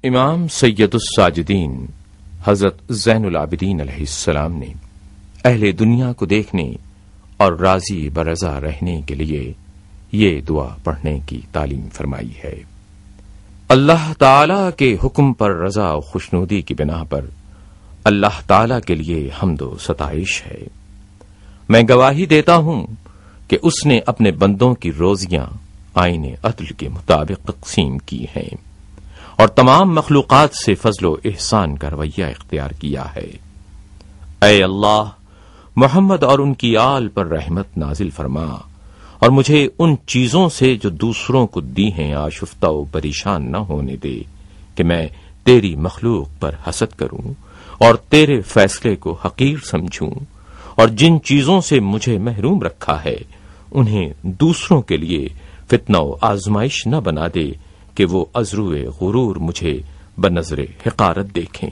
امام سید الساجدین حضرت زین العابدین علیہ السلام نے اہل دنیا کو دیکھنے اور راضی برضا رہنے کے لیے یہ دعا پڑھنے کی تعلیم فرمائی ہے۔ اللہ تعالی کے حکم پر رضا و خوشنودی کی بنا پر اللہ تعالی کے لیے حمد و ستائش ہے۔ میں گواہی دیتا ہوں کہ اس نے اپنے بندوں کی روزیاں آئین عدل کے مطابق تقسیم کی ہیں اور تمام مخلوقات سے فضل و احسان کا رویہ اختیار کیا ہے۔ اے اللہ، محمد اور ان کی آل پر رحمت نازل فرما اور مجھے ان چیزوں سے جو دوسروں کو دی ہیں آشفتہ و پریشان نہ ہونے دے کہ میں تیری مخلوق پر حسد کروں اور تیرے فیصلے کو حقیر سمجھوں، اور جن چیزوں سے مجھے محروم رکھا ہے انہیں دوسروں کے لیے فتنہ و آزمائش نہ بنا دے کہ وہ ازروِ غرور مجھے بنظر حقارت دیکھیں۔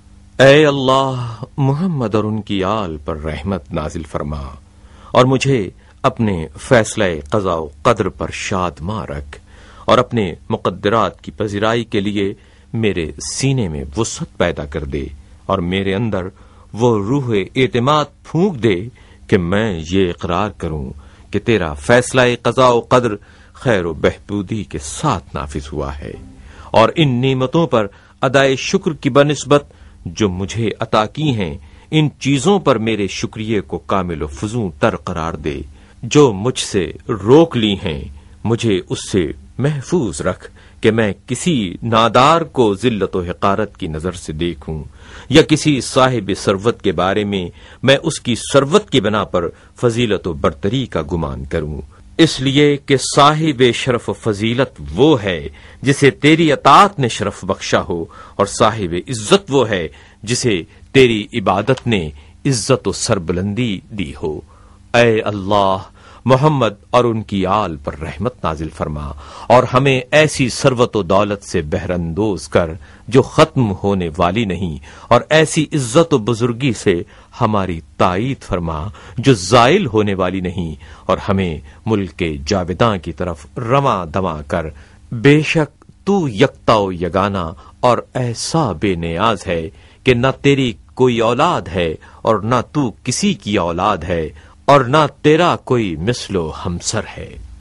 اے اللہ، محمد اور ان کی آل پر رحمت نازل فرما اور مجھے اپنے فیصلہ قضاء و قدر پر شادماں رکھ، اور اپنے مقدرات کی پذیرائی کے لیے میرے سینے میں وسعت پیدا کر دے اور میرے اندر وہ روح اعتماد پھونک دے کہ میں یہ اقرار کروں کہ تیرا فیصلہ قضاء و قدر خیر و بہبودی کے ساتھ نافذ ہوا ہے، اور ان نعمتوں پر ادائے شکر کی بنسبت جو مجھے عطا کی ہیں ان چیزوں پر میرے شکریہ کو کامل و فزوں تر قرار دے۔ جو مجھ سے روک لی ہیں مجھے اس سے محفوظ رکھ کہ میں کسی نادار کو ذلت و حقارت کی نظر سے دیکھوں، یا کسی صاحب ثروت کے بارے میں اس کی ثروت کی بنا پر فضیلت و برتری کا گمان کروں، اس لیے کہ صاحب شرف و فضیلت وہ ہے جسے تیری اطاعت نے شرف بخشا ہو، اور صاحب عزت وہ ہے جسے تیری عبادت نے عزت و سربلندی دی ہو۔ اے اللہ، محمد اور ان کی آل پر رحمت نازل فرما اور ہمیں ایسی ثروت و دولت سے بہر اندوز کر جو ختم ہونے والی نہیں، اور ایسی عزت و بزرگی سے ہماری تائید فرما جو زائل ہونے والی نہیں، اور ہمیں ملک جاوداں کی طرف رواں دواں کر۔ بے شک تو یکتا و یگانہ اور ایسا بے نیاز ہے کہ نہ تیری کوئی اولاد ہے اور نہ تو کسی کی اولاد ہے، اور نہ تیرا کوئی مثل و ہمسر ہے۔